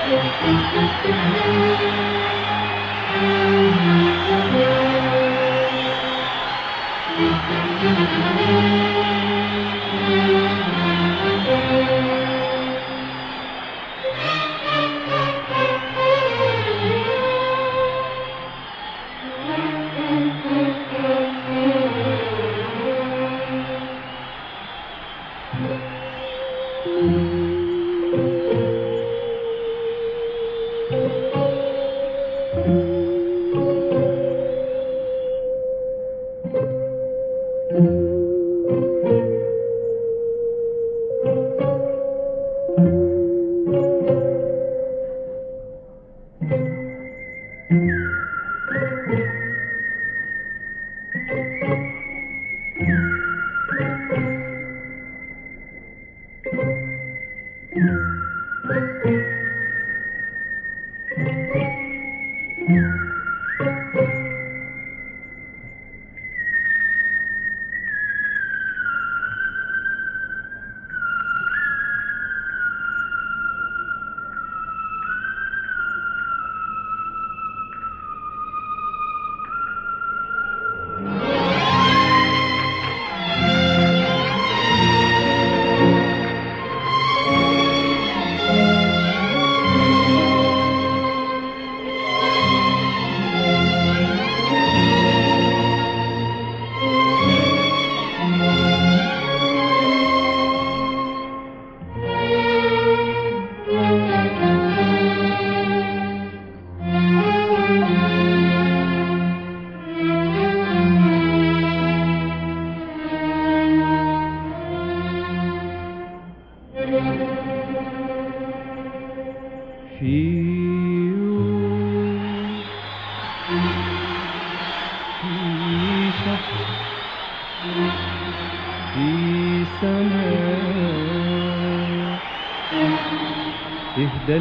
تهدى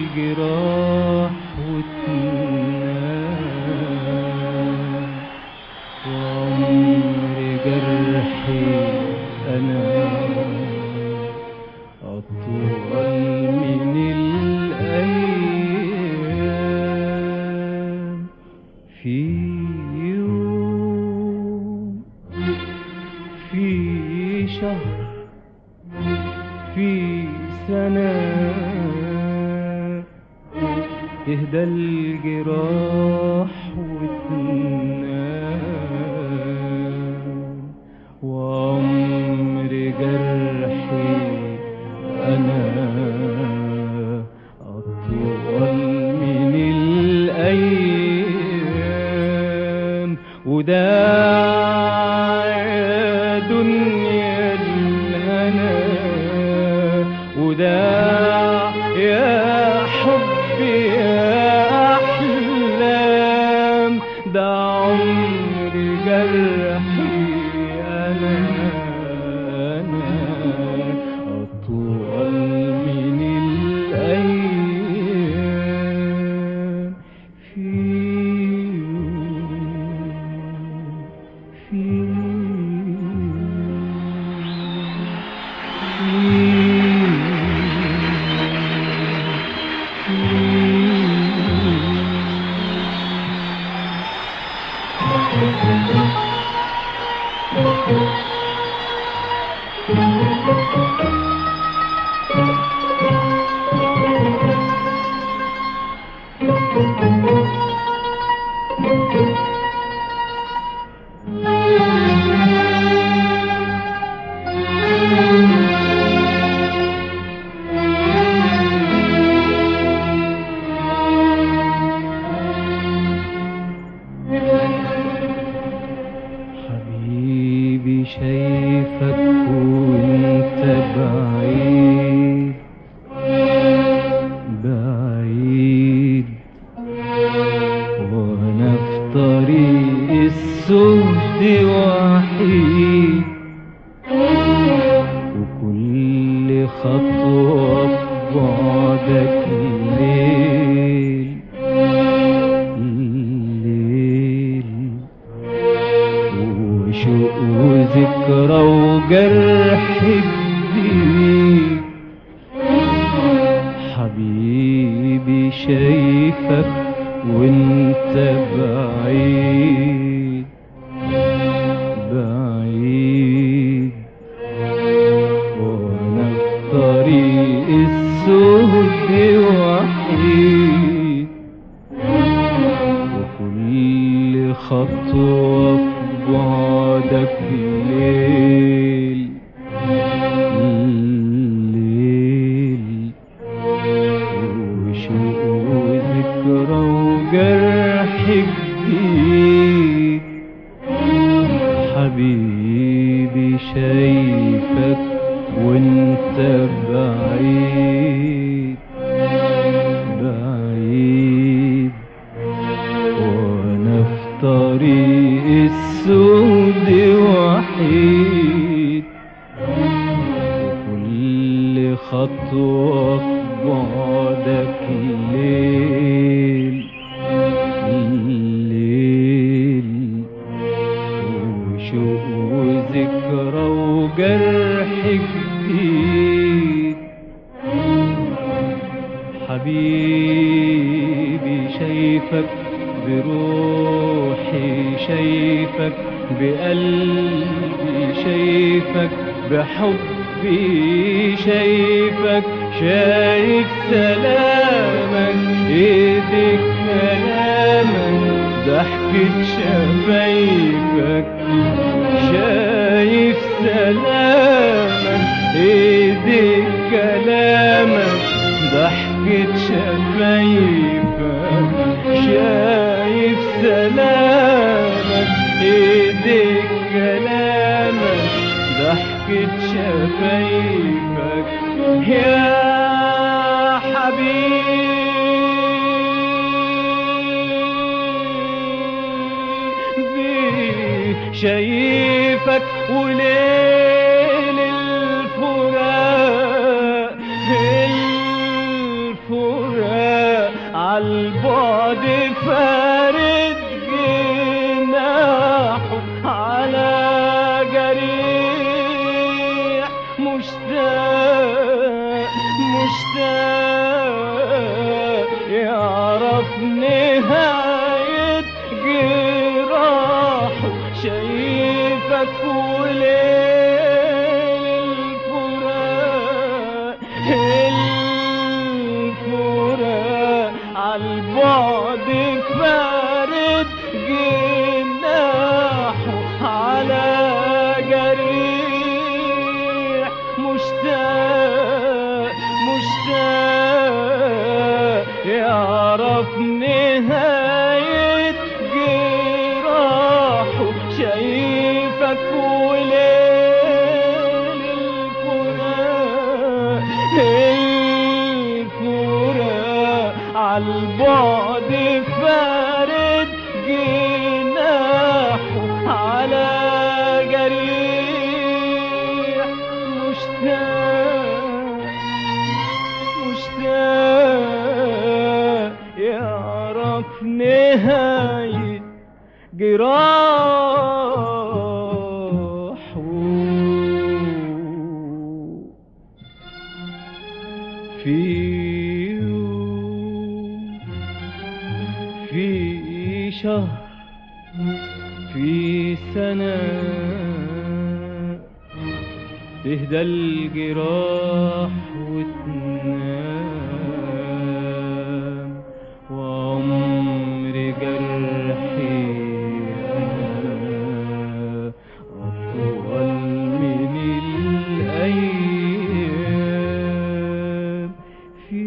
الجراح وتنام وعمر جرحي أنا أطول من الأيام. في يوم، في شهر، في سنة تهدى الجراح وتنام وعمر جرحي أنا أطول من الأيام. وداع دنيا الهنا وداع يا حبي يا أحلام، ده عمر جرحي أنا أطول من الأيام. في شايفك وانت بعيد بعيد، وانا في طريق السود وحيد، وكل خطوة في بعدك ليل ليل، وشوق وذكرى وجرح جديد. حبيبي شايفك وانت بعيد بعيد، وانا في طريق السود وحيد، وكل خطوة في بعدك ليل ليل، وشوق وذكرى وجرح جديد. حبيبي شايفك بروحي، شايفك بقلبي، شايفك بحبي، شايفك، شايف سلامك، ايدك كلامك، ضحكة شفايفك، شايف سلامك، ايدك كلامك، ضحكة شفايفك، شايف سلامك، ايدك كلامك، ضحكة شفايفك يا حبيبي. شايفك وليل الفراق، الفراق عالبعد فارد جناحه على جريح، مشتاق مشتاق يعرف نهاية جراحه. شايفك وليل الفراق، الفراق عالبعد فارد جناحه على جريح، مشتاق مشتاق يعرف نهاية جراحه. شايفك وليل الفراق، الفراق عالبعد فارد جناحه على جريح، مشتاق مشتاق يعرف نهاية جراحه. في يوم، في شهر، في سنة تهدى الجراح وتنام، وعمر جرحي أطول من الأيام. في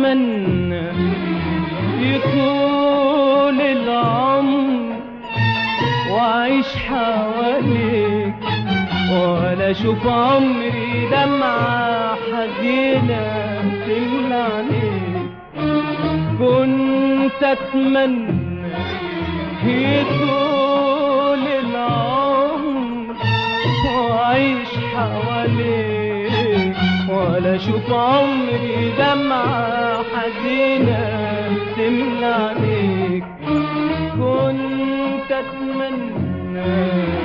أتمنى يطول العمر وأعيش حواليك، ولا أشوف عمري دمعة حزينة تملى عينيك. كنت أتمنى يطول العمر وأعيش حواليك، ولا أشوف عمري دمعة حزينة تملى عينيك. كنت أتمنى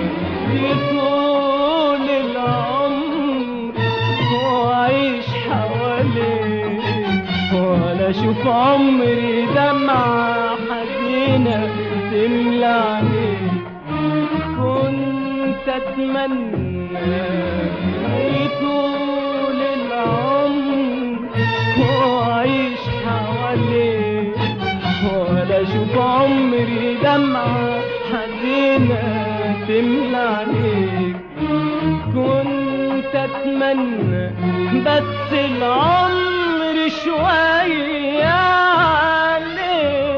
يطول العمر وأعيش حواليك، ولا أشوف عمري دمعة حزينة تملى عينيك. كنت أتمنى يطول العمر وأعيش حواليك، ولا أشوف عمري دمعة حزينة تملى عينيك. كنت أتمنى بس العمر شوية عليك.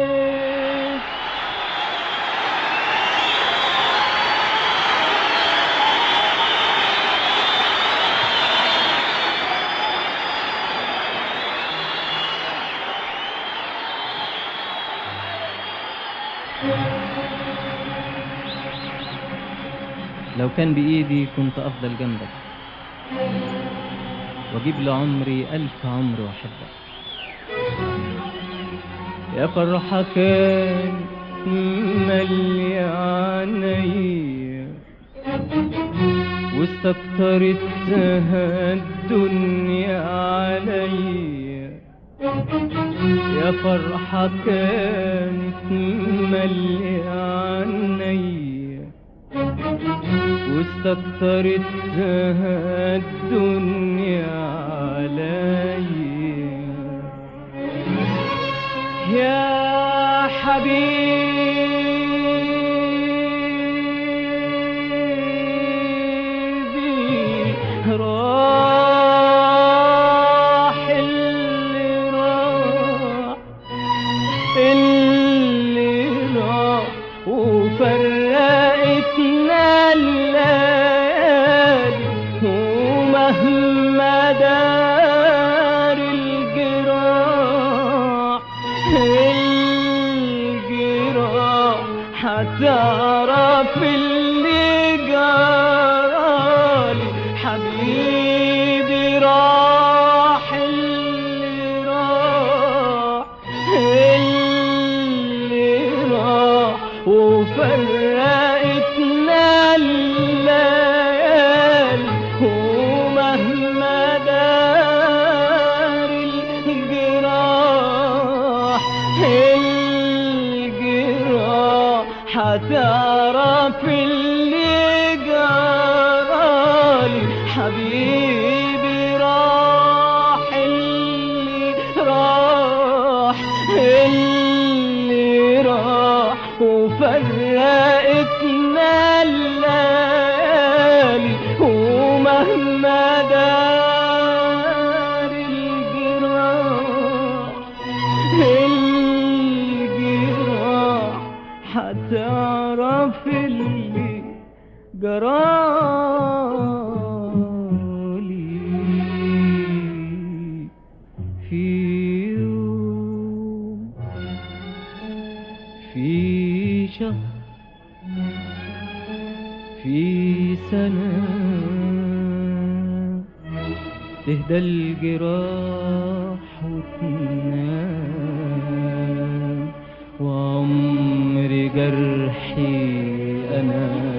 لو كان بإيدي كنت أفضل جنبك، وأجيب لعمري 1000 عمر وأحبك. يا فرحة كان ملي عينيا واستكترتها الدنيا عليا. يا فرحة كانت ملي عينيا واستكترتها الدنيا عليا. يا حبيبي راح اللي راح، اللي راح وفرقتنا الليالي. ومهما دار الجراح، الجراح هتعرف اللي جرالي. حبيبي راح اللي راح، اللي راح وفرقتنا الليالي. ومهما دار الجراح، الجراح هتعرف اللي جرالي. حبيبي راح اللي راح، اللي راح وفرقتنا الليالي. ومهما دار الجراح، الجراح هتعرف اللي جرالي. في يوم، في شهر، في سنة تهدى الجراح وتنام، وعمر جرحي أنا